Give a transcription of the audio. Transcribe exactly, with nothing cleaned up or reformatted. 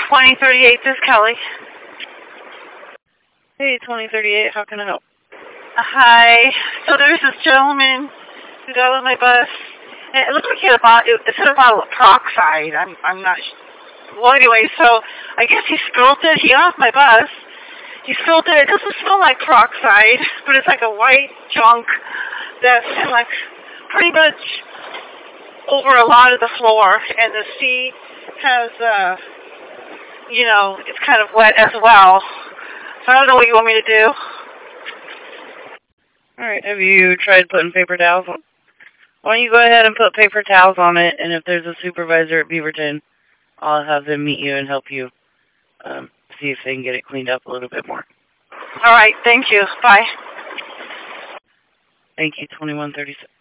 twenty thirty-eight, this is Kelly. Hey, twenty thirty-eight, how can I help? Hi. So there's this gentleman who got on my bus, and it looked like he had a bottle, it said a bottle of peroxide. I'm, I'm not sure. Well, anyway, so I guess he spilled it. He got off my bus. He spilled it. It doesn't smell like peroxide, but it's like a white junk that's like pretty much over a lot of the floor, and the seat has, uh, you know, it's kind of wet as well. So I don't know what you want me to do. Alright, have you tried putting paper towels on? Why don't you go ahead and put paper towels on it, and if there's a supervisor at Beaverton, I'll have them meet you and help you um, see if they can get it cleaned up a little bit more. Alright, thank you. Bye. Thank you, twenty-one thirty-six.